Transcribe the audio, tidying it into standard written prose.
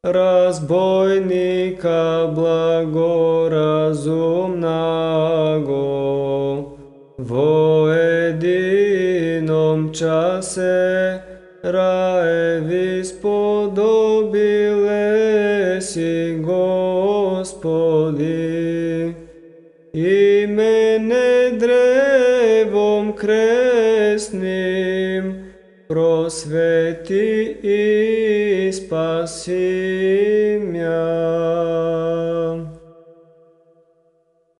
разбойника благоразумного, во едином часе раеви сподобиле си, Господи, и мене древом крестним просвети и спаси мя.